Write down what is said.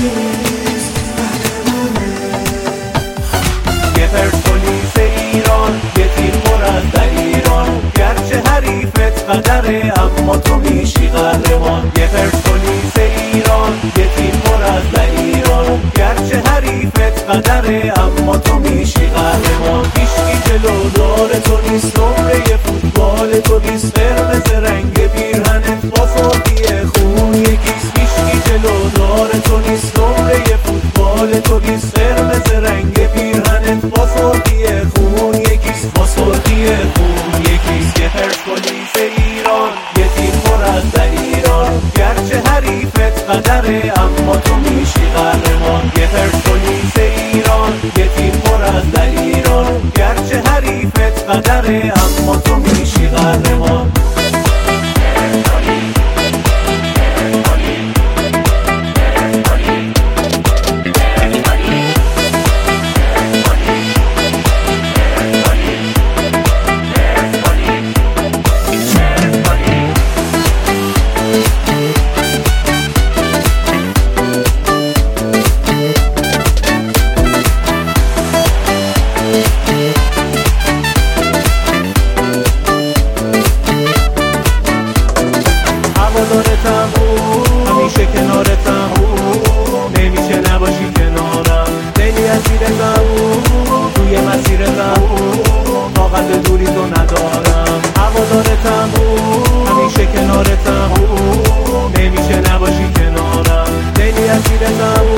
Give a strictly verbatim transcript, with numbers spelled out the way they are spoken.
یه پرسپولیس ایران، یه تیم پر از دلیران، گرچه حریفت قدره اما تو میشی قهرمان. یه پرسپولیس ایران، یه تیم پر از دلیران، گرچه حریفت قدره اما تو میشی قهرمان. هیچکی جلو دار تو نیست، نمره فوتبال تو نیست، قرمز رنگ پیرهنت با سرخی خون یکیست. هیچکی جلو دار تو نیست، نمره فوتبال تو نیست، قرمز رنگ پیرهنت با سرخی خون یکیست، با سرخی خون یکیست. یه پرسپولیس ایران، یه تیم پر از دلیران، گرچه حریفت قدره اما تو میشی قهرمان. یه پرسپولیس ایران، یه تیم پر از دلیران، گرچه حریفت قدره اما تو میشی قهرمان. هوادارتم، همیشه کنارتم، نمیشه نباشی کنارم. لیلی از زیرتم، توی مسیرتم، طاقت دوری تو ندارم. هوادارتم، همیشه کنارتم، نمیشه نباشی کنارم. لیلی از زیرتم،